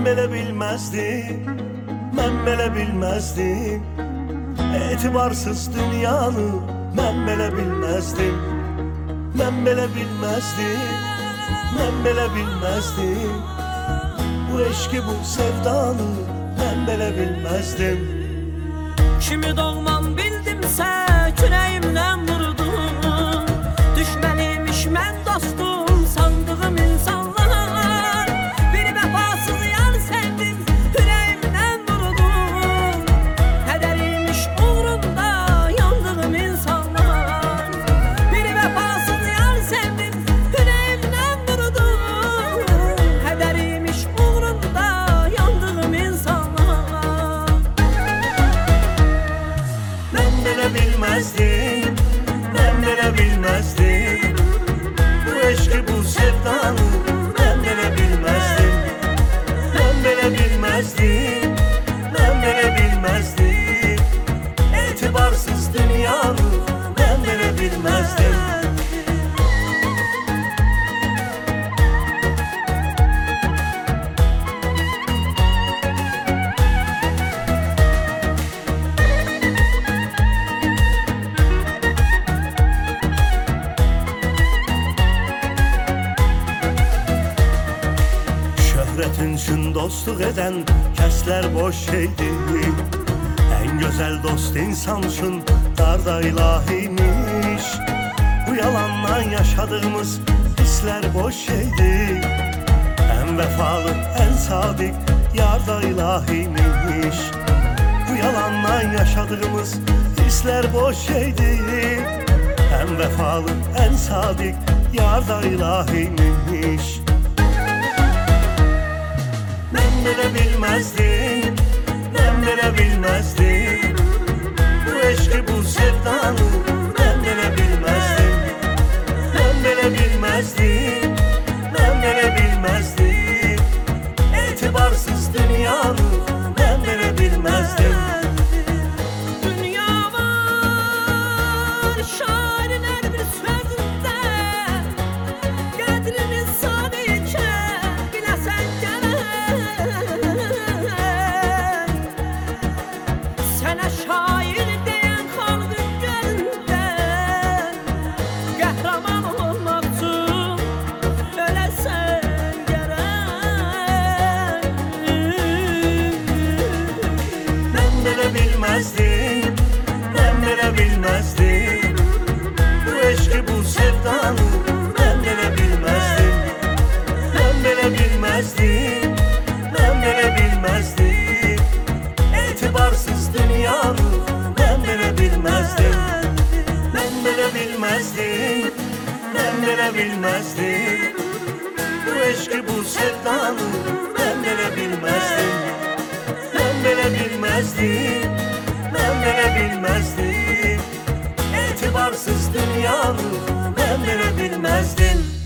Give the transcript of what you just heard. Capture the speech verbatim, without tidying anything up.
belə bilmezdim, mən belə bilmezdim. Etibarsız dünyanı mən belə bilmezdim, mən belə bilmezdim, mən belə bilmezdim. Bu eşki, bu sevdanı mən belə bilmezdim. Kimi doğmam bildimsə kürəyimdən vurdum. Düşməniymiş mən dostum sandığım insanlar. Bir vəfasız yar sevdim, ürəyimdən vurdum. Kədəriymiş uğrunda yandığım insanlar. Bir vəfasız yar sevdim, ürəyimdən vurdum. Kədəriymiş uğrunda yandığım insanlar. Ben belə bilmezdim, ben belə bilmezdim. Bu eşki, bu sevdanı ben belə bilmezdim. Ben belə bilmezdim, ben belə bilmezdim. Etibarsız dünyanı ben belə bilmezdim. Şöhretin üçün dostluq edən kəslər boş şeydir. En güzel dost insan üçün darda ilahiymiş. Bu yalandan yaşadığımız hisler boş şeydir. En vefalı, en sadık yar da ilahiymiş. Bu yalandan yaşadığımız hisler boş şeydir. En vefalı, en sadık yar da ilahiymiş. Ben belə bilmezdim, ben belə bilmezdim. Bu eşki, bu sevdanı ben belə bilmezdim. Ben belə bilmezdim, ben belə bilmezdim. Etibarsız dünyanı ben belə bilmezdim. Dünya var şairin her bir sözünde. Qədrini sadece bilesen gerek. Sana şair diyen kalbin gönlünde. Qəhrəman olmaq üçün öləsən gerek. Ben belə bilmezdim, ben belə bilmezdim. Bu eşki, bu sevdanı ben belə bilmezdim. Ben belə bilmezdim, ben belə bilmezdim. Etibarsız dünyanı ben belə bilmezdim. Ben belə bilmezdim, ben belə bilmezdim. Bu eşki, bu sevdanı ben belə bilmezdim. Ben belə bilmezdim, ben belə bilmezdim. Etibarsız dünyanı ben belə bilmezdim.